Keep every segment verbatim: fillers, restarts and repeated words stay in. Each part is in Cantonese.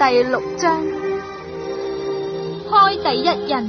第六章，開第一印。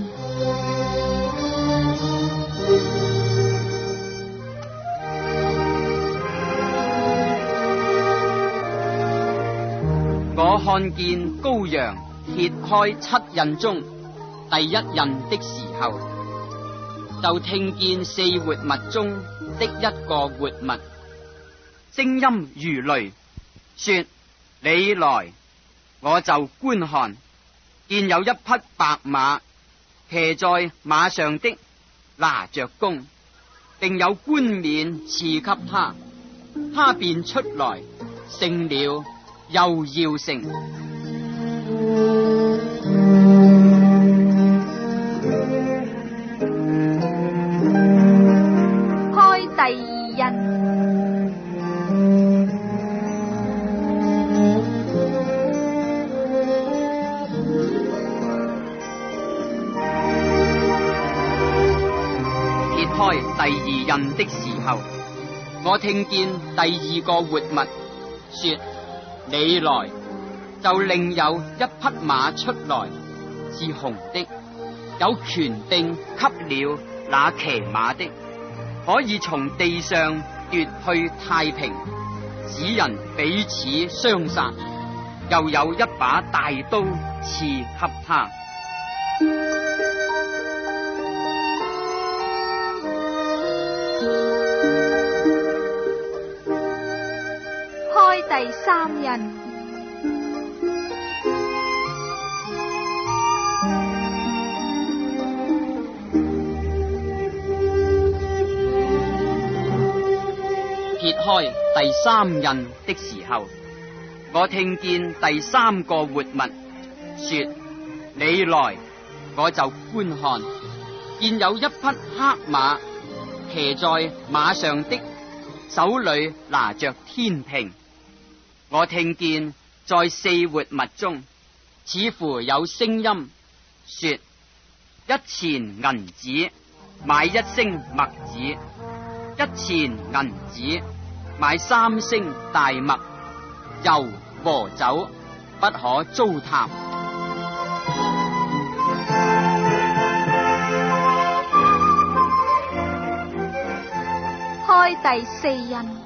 我看見羔羊揭開七印中第一印的時候，就聽見四活物中的一個活物，聲音如雷，說：你來！我就觀看，見有一匹白馬，騎在馬上的拿着弓，並有冠冕賜給他，他便出來，勝了又要勝。 開第二印。 揭開第二印的時候，我聽見第二個活物說：你來！就另有一匹馬出來，是紅的，有權柄給了那騎馬的，可以從地上奪去太平，使人彼此相殺，又有一把大刀賜給他。 開第三印。 揭開第三印的時候，我聽見第三個活物說：你來！我就觀看，見有一匹黑馬，騎在馬上的手裏拿着天平。我聽見在四活物中，似乎有聲音說：一錢銀子買一升麥子，一錢銀子買三升大麥，油和酒不可糟蹋。 開第四印。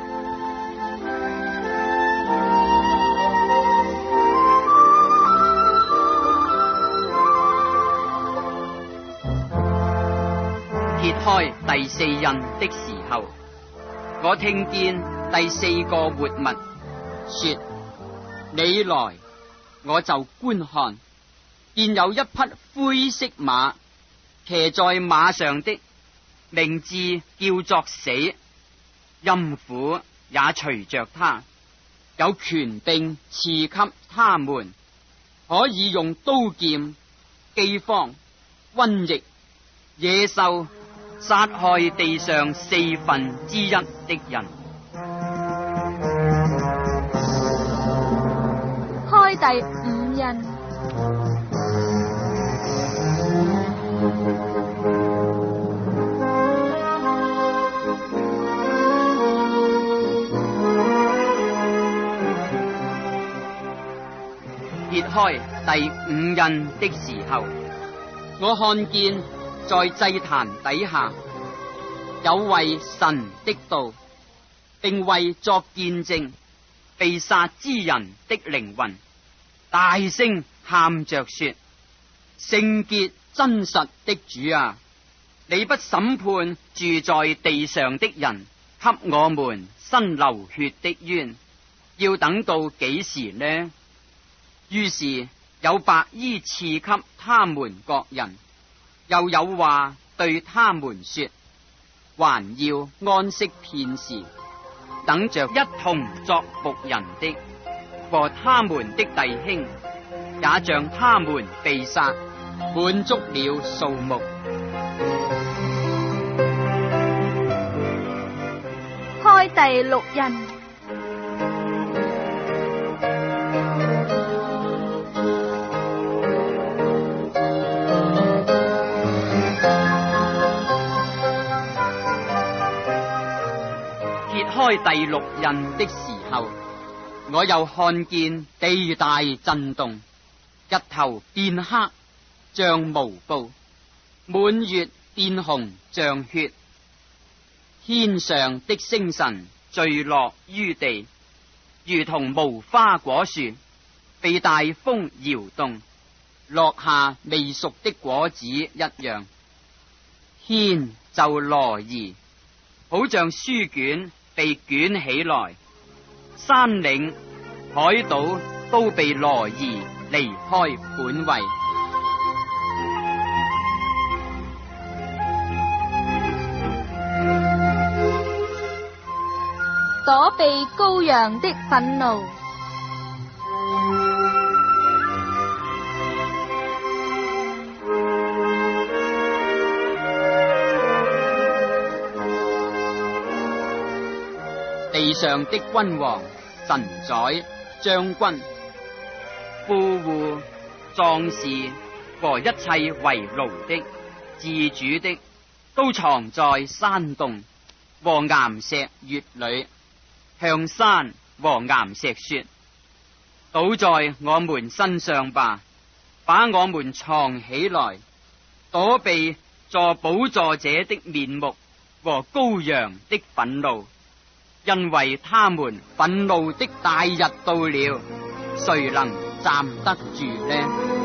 揭開第四印的時候，我聽見第四個活物說：你來！我就觀看，見有一匹灰色馬，騎在馬上的名字叫作死，陰府也隨着他，有權柄賜給他們，可以用刀劍、饑荒、瘟疫、野獸殺害地上四分之一的人。 開第五印。 揭開第五印的時候，我看見在祭壇底下有為神的道，並為作見證被殺之人的靈魂，大聲喊着說：聖潔真實的主啊，你不審判住在地上的人，給我們伸流血的冤，要等到幾時呢？於是有白衣賜給他們各人，又有話對他們說：還要安息片時，等着一同作僕人的和他們的弟兄，也像他們被殺，滿足了數目。 開第六印。 開第六印的時候， 我又看見地大震動，日頭變黑像毛布，滿月變紅像血，天上的星辰墜落於地，如同無花果樹被大風搖動，落下未熟的果子一樣。天就挪移，好像書卷被捲起來，山嶺海島都被挪移離開本位。 躲避羔羊的憤怒。 地上的君王、臣宰、將軍、富戶、壯士和一切為奴的、自主的，都藏在山洞和岩石穴裏，向山和岩石說：倒在我們身上吧，把我們藏起來，躲避坐寶座者的面目和羔羊的憤怒。因為他們憤怒的大日到了，誰能站得住呢？